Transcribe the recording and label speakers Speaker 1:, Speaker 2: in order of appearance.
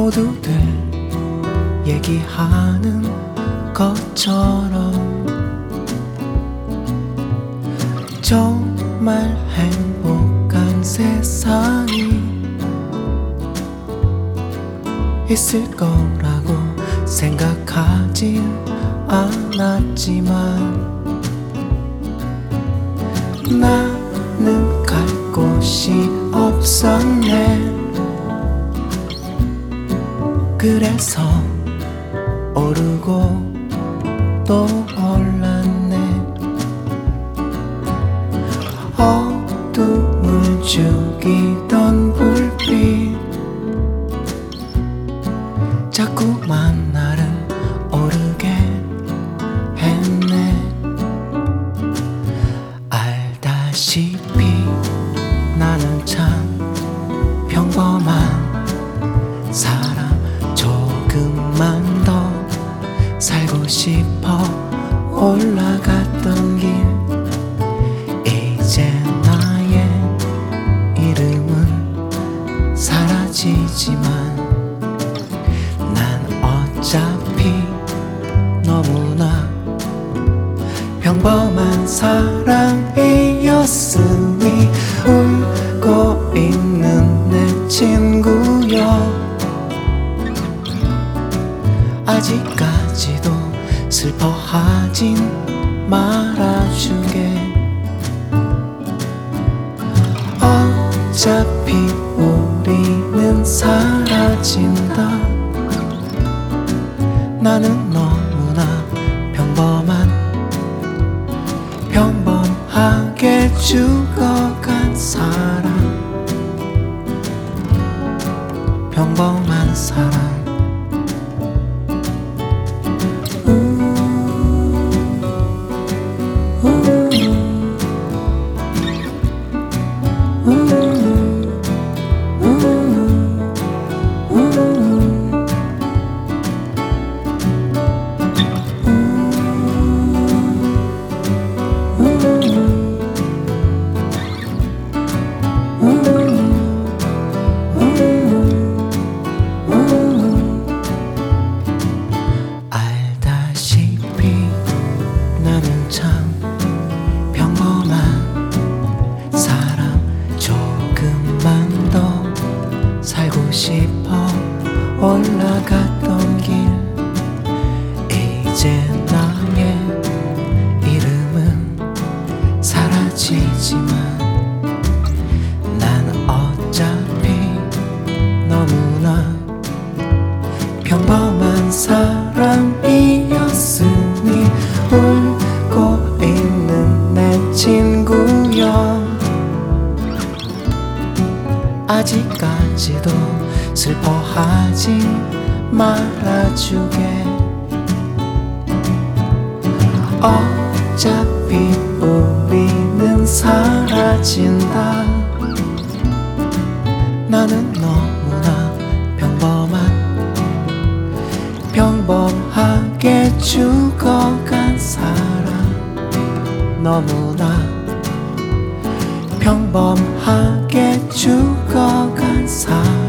Speaker 1: 모두들 얘기하는 것처럼 정말 행복한 세상이 있을 거라고 생각하진 않았지만 나는 갈 곳이 없었네. 그래서 오르고 또 올랐네. 어둠을 죽이던 불빛 자꾸만 나를 오르게 했네. 알다시피 나는 참 평범한 사람. 조금만 더 살고 싶어 올라갔던 길. 이제 나의 이름은 사라지지만 난 어차피 너무나 평범한 사람이었으니 울고 있는 내 친구여, 아직까지도 슬퍼하진 말아주게. 어차피 우리는 사라진다. 나는 너무나 평범하게 죽어간 사람. 평범한 사람. 알다시피 나는 참 평범한 사람. 조금만 더 살고 싶어 올라갔던 길. 이제 나의 이름은 사라지지만 난 어차피 너무나 평범한 사람이었으니 울고 있는 내 친구여, 아직까지도 슬퍼하지 말아주게. 어차피 우리는 사라진다. 나는 너무나 평범하게 죽어간 사람. 너무나 평범하게 죽어간 사람.